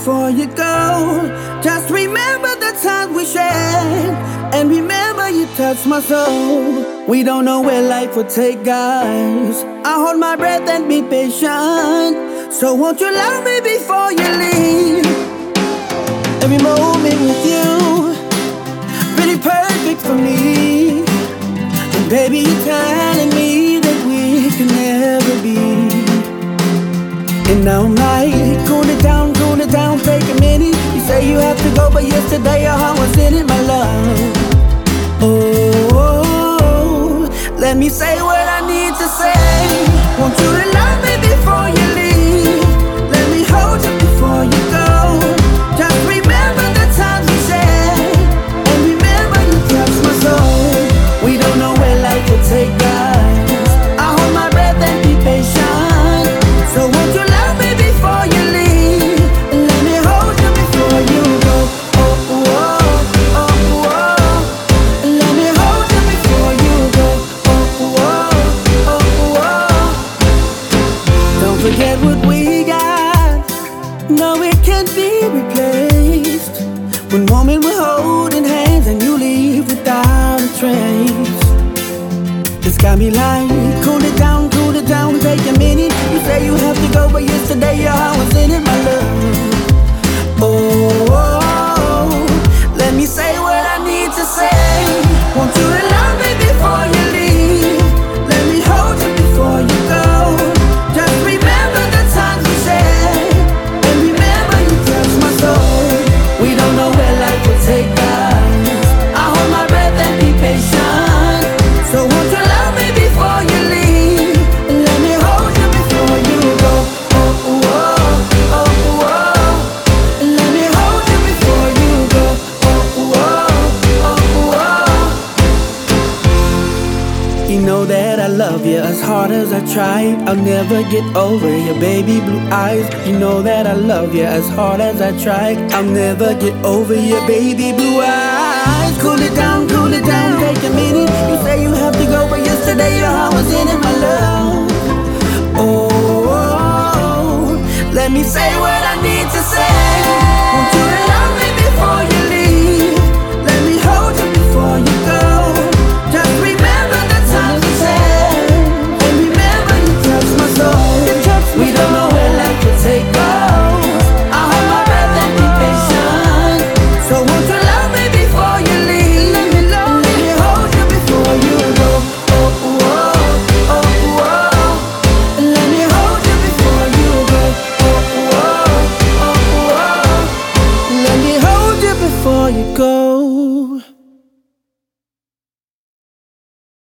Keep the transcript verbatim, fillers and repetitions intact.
before you go. Just remember the times we shared, and remember you touched my soul. We don't know where life will take us. I hold my breath and be patient. So won't you love me before you leave? Every moment with you, really perfect for me. And baby, you're telling me that we can never be. And now I'm like, cool it down, cool it down, take a minute. You say you have to go, but yesterday your heart was in it, my love. Oh, let me say what I need to say. Want you to love me before you leave. Let me hold you before you go. Just remember the times we shared, and remember you touched my soul. We don't know where life will take us. I hold my breath and be patient. So won't you love me before you leave? Let me hold you before you go. Oh, oh, oh, oh, oh. Let me hold you before you go. Oh, oh, oh, oh. Don't forget what we got. No, it can't be replaced. One moment we're holding hands and you leave without a trace. It's got me like, cool it down, cool it down, take a minute. You say you have to go, but yesterday your heart was in it, my love. Oh, oh, oh, let me say what I need to say. Want you to love me before you leave. Let me hold you before you go. Just remember the times we shared, and remember you touched my soul. We don't know where life will take us. I hold my breath and be patient. So won't you love me before you leave? Let me hold you before you go. Oh, oh, oh, oh, oh. Let me hold you before you go. Oh, oh, oh, oh. You know that I love you as hard as I try. I'll never get over your baby blue eyes. You know that I love you as hard as I try. I'll never get over your baby blue eyes. Cool it down, cool it down, take a minute. You say you have to go, but yesterday your heart was in it, my love. Oh, oh, oh. Let me say what I need to say. Want you to love me before you leave. Let me hold you before you go. Just remember the times we shared, and remember you touched my soul. We don't know where life will take us. I hold my breath and be patient. So won't you love me before you leave? Let me love me, hold you before you go. Oh, oh, oh, oh. Let me hold you before you go. Oh, oh, oh, oh. Let me hold you before you go.